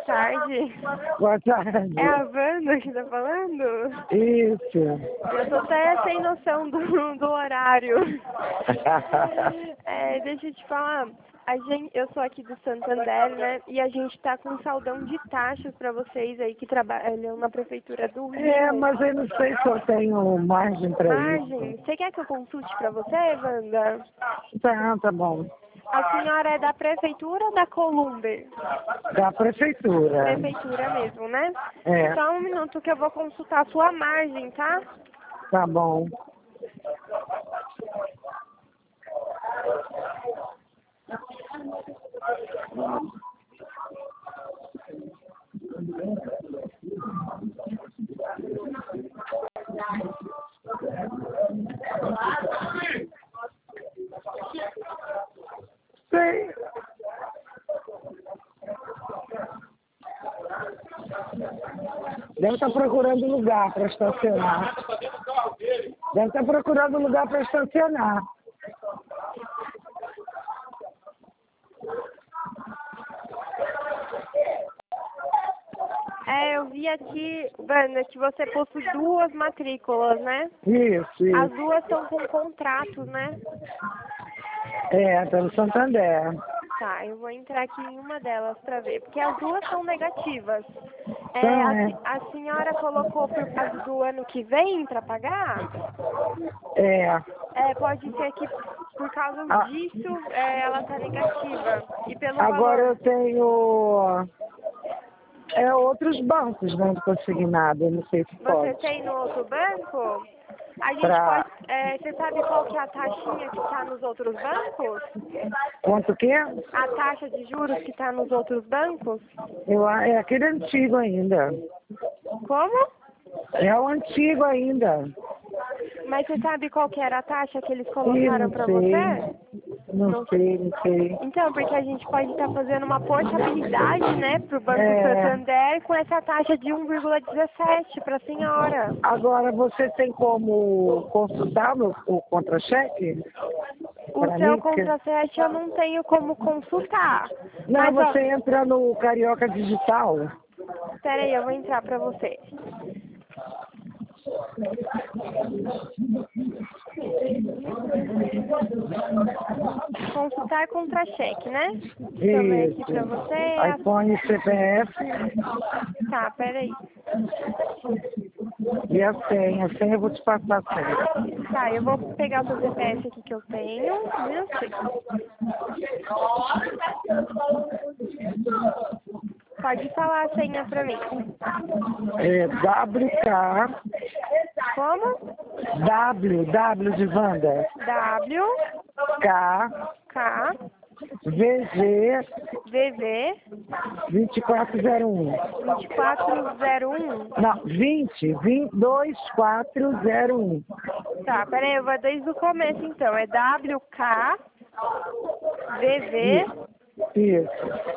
tarde. Boa tarde. É a Wanda que tá falando? Isso. Eu tô até sem noção do horário. Deixa eu te falar. Eu sou aqui do Santander, né? E a gente tá com um saldão de taxas pra vocês aí que trabalham na prefeitura do Rio. Mas eu não sei se eu tenho margem para isso. Margem? Você quer que eu consulte pra você, Wanda? Tá bom. A senhora é da prefeitura ou da Columber? Da prefeitura. Prefeitura mesmo, né? É. Só um minuto que eu vou consultar a sua margem, tá? Tá bom. Sei. Deve estar procurando lugar para estacionar. Deve estar procurando lugar para estacionar. Eu vi aqui, Wanda, que você possui 2 matrículas, né? Isso. As 2 estão com contratos, né? Tá no Santander. Tá, eu vou entrar aqui em uma delas para ver, porque as 2 são negativas. A senhora colocou por causa do ano que vem para pagar? Pode ser que por causa disso ela tá negativa. E pelo Agora valor... eu tenho outros bancos dando consignado, eu não sei se pode. Você tem no outro banco? A gente pode... você sabe qual que é a taxinha que está nos outros bancos? Quanto que é? A taxa de juros que está nos outros bancos? É aquele antigo ainda. Como? É o antigo ainda. Mas você sabe qual que era a taxa que eles colocaram para você? Não sei. Então, porque a gente pode estar fazendo uma portabilidade, né, para o Banco Santander com essa taxa de 1,17 para a senhora. Agora, você tem como consultar o contra-cheque? O seu contra-cheque eu não tenho como consultar. Não, mas, você entra no Carioca Digital. Espera aí, eu vou entrar para você. Consultar contra-cheque, né? Deixa eu ver aqui pra você. iPhone, CPF. Tá, peraí. E a senha eu vou te passar a senha. Tá, eu vou pegar o seu CPF aqui que eu tenho. Um minutinho. Pode falar a senha pra mim. WK. Como? W de Wanda. W. K. VV. 2401. 2401? Não, 2401. Tá, peraí, eu vou desde o começo então. É WK VV Isso.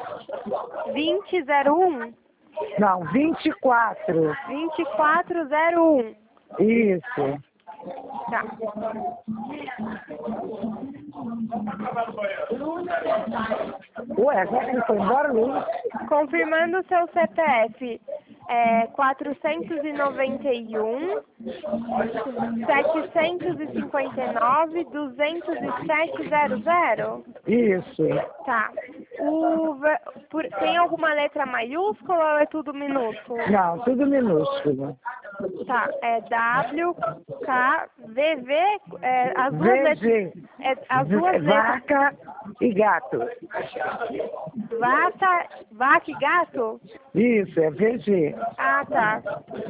2001? Não, 24. 2401. Isso. Tá. Ué, como é que ele foi embora, Luiz? Confirmando o seu CPF, 491 759 20700? Isso. Tá. Tem alguma letra maiúscula ou é tudo minúsculo? Não, tudo minúsculo. Tá, é WKVV, as duas letras. As duas letras. Vaca e gato. Vaca e gato? Isso, é VG. Ah, tá.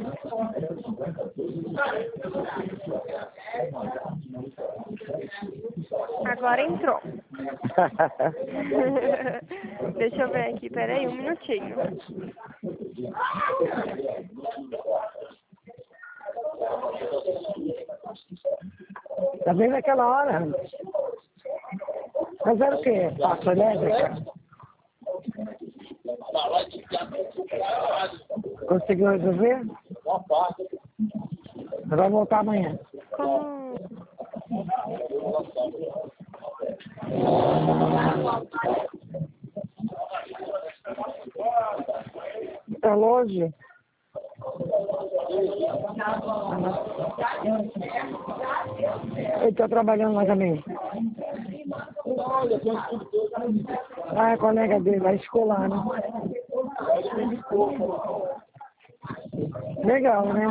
Agora entrou. Deixa eu ver aqui, peraí, um minutinho. Tá vendo aquela hora? Mas era o quê? Passa elétrica? Conseguiu resolver? Vai voltar amanhã. Como... Tá longe? Ele tá trabalhando lá também. Ah, é colega dele, vai escolar, né? Legal, né?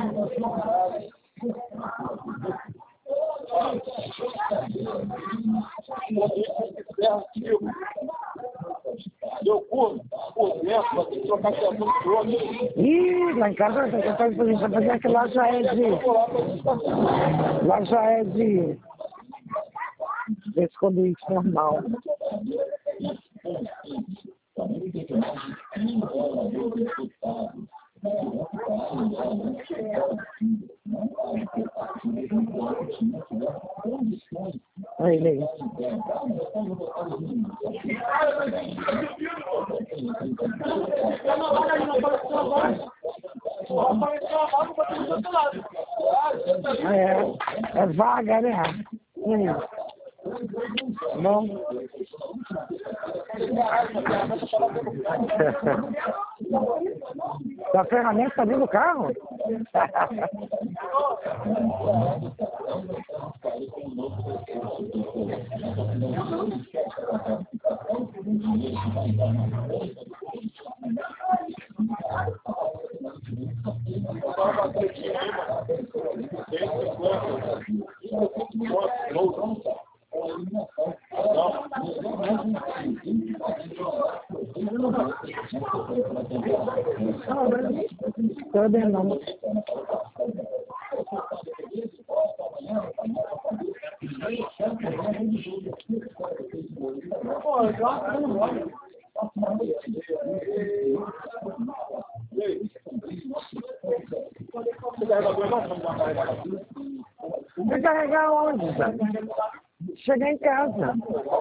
Ih, lá em casa eu tô fazer que lá já é de. Lá já é de escondite normal. Aí, Lei. É vaga, né? Bom. A ferramenta tá dentro do carro? Tô dentro. Vai carregar onde? Chegar em casa.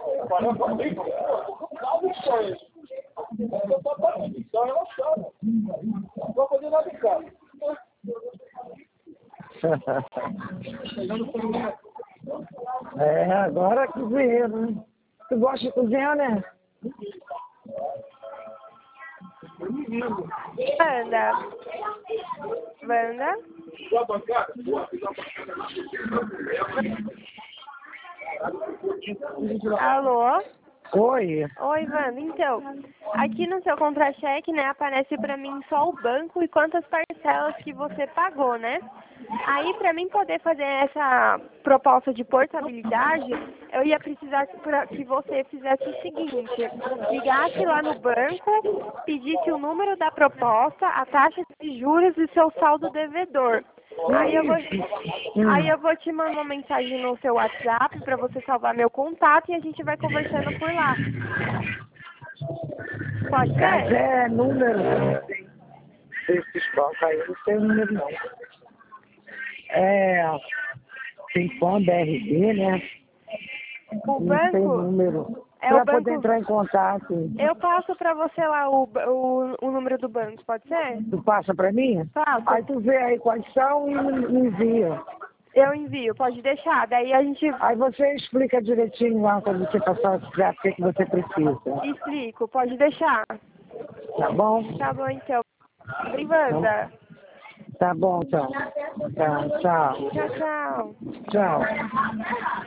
É, agora é cozinheiro, né? Tu gosta de cozinhar, né? Wanda? Wanda? Alô? Oi. Oi, Wanda. Então, aqui no seu contra-cheque, né, aparece pra mim só o banco e quantas parcelas que você pagou, né? Aí, pra mim poder fazer essa proposta de portabilidade, eu ia precisar que você fizesse o seguinte: ligasse lá no banco, pedisse o número da proposta, a taxa de juros e seu saldo devedor. Aí eu vou te mandar uma mensagem no seu WhatsApp para você salvar meu contato e a gente vai conversando por lá. Pode ser? É número. Esses bancos aí não tem número, não. É. Tem FAM, BRB, né? O Não tem banco número. é Pra o banco. poder entrar em contato. Eu passo para você lá o número do banco, pode ser? Tu passa pra mim? Passo. Aí tu vê aí quais são e me envia. Eu envio, pode deixar. Daí a gente Aí você explica direitinho lá quando você passar o que você precisa. explico, pode deixar. Tá bom? Tá bom, então. Wanda. Tá bom, então. Tá, tchau. Tchau, tchau. Tchau.